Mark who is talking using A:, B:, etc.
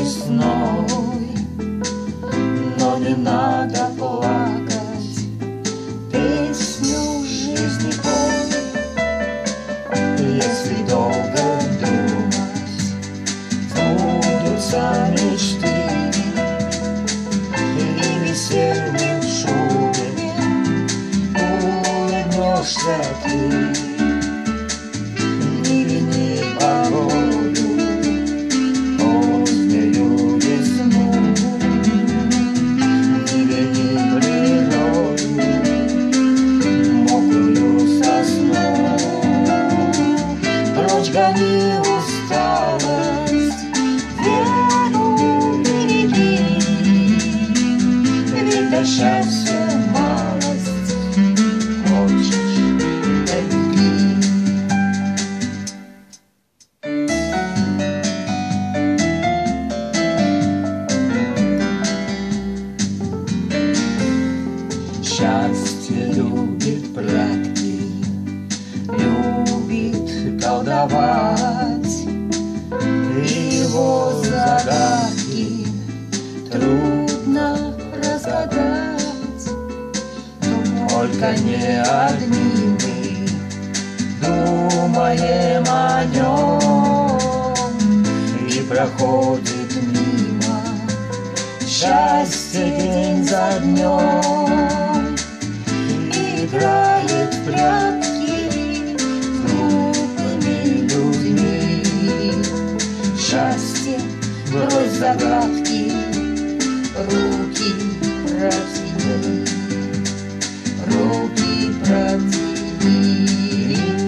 A: весной, но не надо плакать, песню жизни пой. Если долго думать, сбудутся мечты, и весельем в шубе улыбнешься ты. Не вини погоду, позднюю весну, не вини природу, мокрую сосну. Прочь гони усталость, веру береги, ведь до счастья малость, хочешь — люби. Счастье любит прятки, любит колдовать, и его загадки трудно разгадать. Только не одни мы думаем о нем, и проходит мимо счастье день за днем. Играет в прятки с глупыми людьми. Счастье, брось загадки, руки протяни, руки протяни.